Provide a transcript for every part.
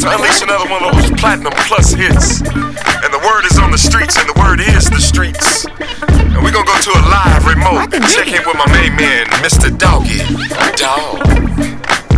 to unleash another one of those platinum plus hits. And the word is on the streets, and the word is the streets. And we're gonna go to a live remote and check in with my main man, Mr. Doggy. Dog.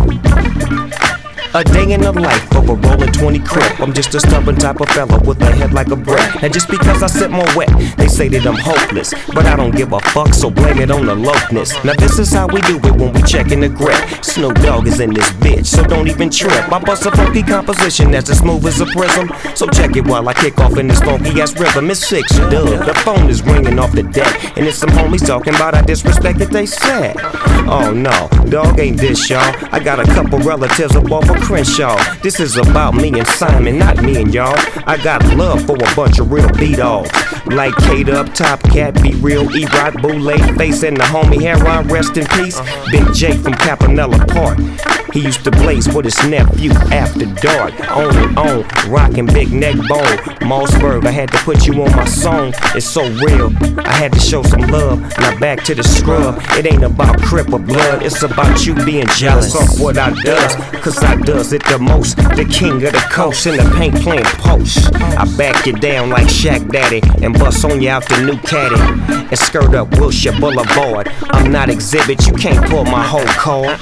A day in the life of a rollin' 20 crip. I'm just a stubborn type of fella with a head like a brick. And just because I sit more wet, they say that I'm hopeless. But I don't give a fuck, so blame it on the lowness. Now this is how we do it when we checkin' the grip. Snoop Dogg is in this bitch, so don't even trip. I bust a funky composition that's as smooth as a prism. So check it while I kick off in this funky ass rhythm. It's 6 dub, the phone is ringing off the deck. And it's some homies talking about I disrespected they said. Oh no, dog ain't this y'all. I got a couple relatives up off of Crenshaw. This is about me and Simon, not me and y'all. I got love for a bunch of real B-dogs like Kate Up, Top Cat, Be Real, E-Rock, Boule, Face, and the homie Heron, rest in peace. Big J from Capanella Park. He used to blaze with his nephew after dark. On and on, rockin' big neck bone. Mossberg, I had to put you on my song. It's so real, I had to show some love. Now back to the scrub. It ain't about crip or blood, it's about you being jealous of what I does. Cause I does it the most. The king of the coast in the paint playing post. I back you down like Shaq Daddy and bust on you out the new caddy. And skirt up Wilshire Boulevard. I'm not exhibit, you can't pull my whole card.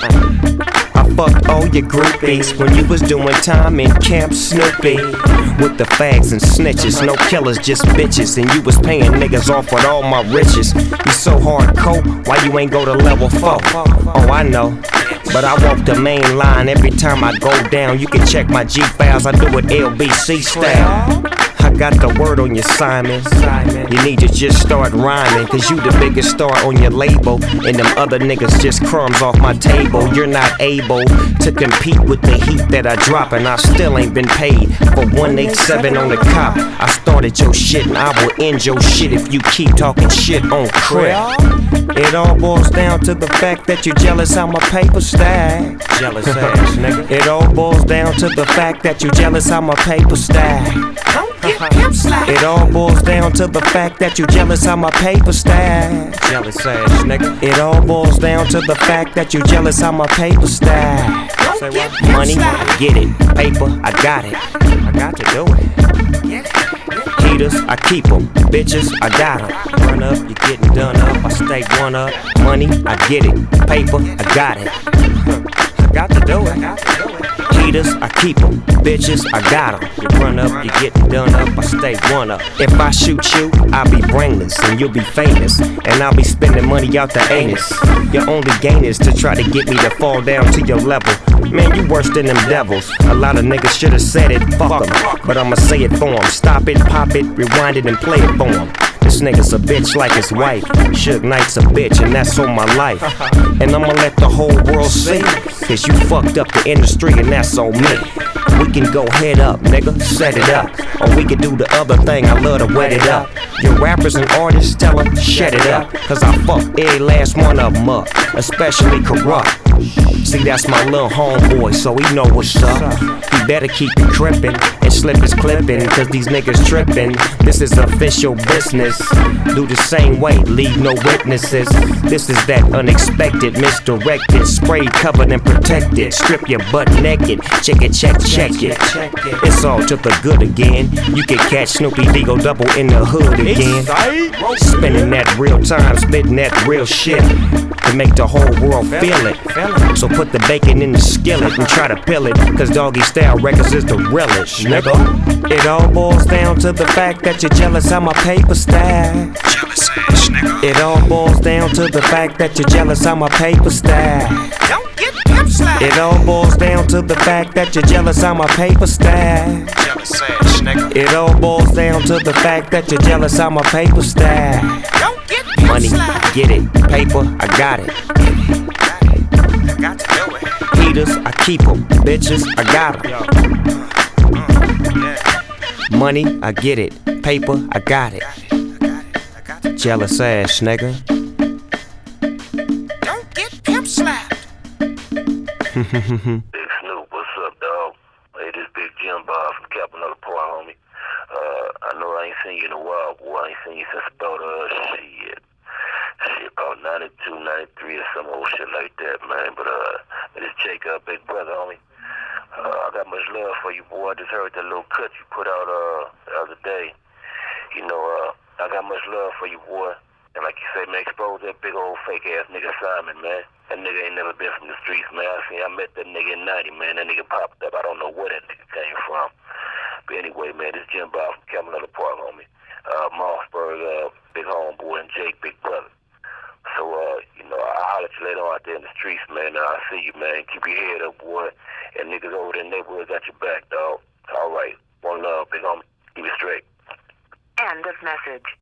I fucked all your groupies when you was doing time in Camp Snoopy. With the fags and snitches, no killers, just bitches. And you was paying niggas off with all my riches. You so hardcore, why you ain't go to level 4? Oh, I know, but I walk the main line every time I go down. You can check my G-Files, I do it LBC style. I got the word on you, Simon. You need to just start rhyming, cause you the biggest star on your label. And them other niggas just crumbs off my table. You're not able to compete with the heat that I drop, and I still ain't been paid for 187 on the cop. I started your shit and I will end your shit if you keep talking shit on crib. It all boils down to the fact that you're jealous how my paper stack. Jealous ass nigga. It all boils down to the fact that you're jealous how my paper stack. It all boils down to the fact that you jealous how my paper stack. Jealous ass nigga. It all boils down to the fact that you jealous how my paper stack. Say what? Money, get it. Paper, I got it. I got to do it. Heaters, I keep them. Bitches, I got them. Run up, you getting done up. I stay one up. Money, I get it. Paper, I got it. I got to do it. Heaters, I keep them. Bitches, I got them. You run up, you getting done up, I stay one up. If I shoot you, I'll be brainless and you'll be famous. And I'll be spending money out the anus. Your only gain is to try to get me to fall down to your level. Man, you worse than them devils. A lot of niggas should've said it, fuck them. But I'ma say it for them. Stop it, pop it, rewind it and play it for them. This nigga's a bitch like his wife. Suge Knight's a bitch and that's on my life. And I'ma let the whole world see. Cause you fucked up the industry and that's on me. We can go head up, nigga, set it up. Or we can do the other thing, I love to wet it up. Your rappers and artists, tell them, shut it up. Cause I fuck every last one of them up, especially Corrupt. See, that's my little homeboy, so he know what's up. He better keep it crippin' and slip his clippin', cause these niggas trippin'. This is official business. Do the same way, leave no witnesses. This is that unexpected, misdirected, sprayed, covered and protected. Strip your butt naked, check it, check it. It's all to the good again. You can catch Snoopy Digo double in the hood again. Spending that real time, spitting that real shit to make the whole world feel it. So put the bacon in the skillet and try to peel it, cause Doggy Style Records is the relish, nigga. It all boils down to the fact that you're jealous how my paper stack. Jealous ass nigga. It all boils down to the fact that you're jealous how my paper stack. Don't get pimp slapped. It all boils down to the fact that you're jealous how my paper stack. Jealous ass nigga. It all boils down to the fact that you're jealous how my paper stack. Don't get pimp Money, slapped. get it. Paper, I got it. I got to do it. Heaters, I keep them. Bitches, I got them. Money, I get it. Paper, I got it. Jealous ass nigga. Don't get pimp slapped. Big Snoop, what's up, dog? Hey, this Big Jim Bob from Capanella Park, homie. I know I ain't seen you in a while, boy. I ain't seen you since about, about 92, 93 or some old shit like that, man. But, it's Jacob, big brother, homie. I got much love for you, boy. I just heard that little cut you put out the other day. You know, I got much love for you, boy. And like you say, man, expose that big old fake ass nigga Simon, man. That nigga ain't never been from the streets, man. I met that nigga in 90, man. That nigga popped up. I don't know where that nigga came from. But anyway, man, this Jim Bob from Camelot Park, homie. Mossberg, big homeboy, and Jake, big brother. So, you know, I'll holler at you later on out there in the streets, man. I'll see you, man. Keep your head up, boy. And niggas over there in the neighborhood got your back, dog. All right. One love, big homie. Keep it straight. End of message.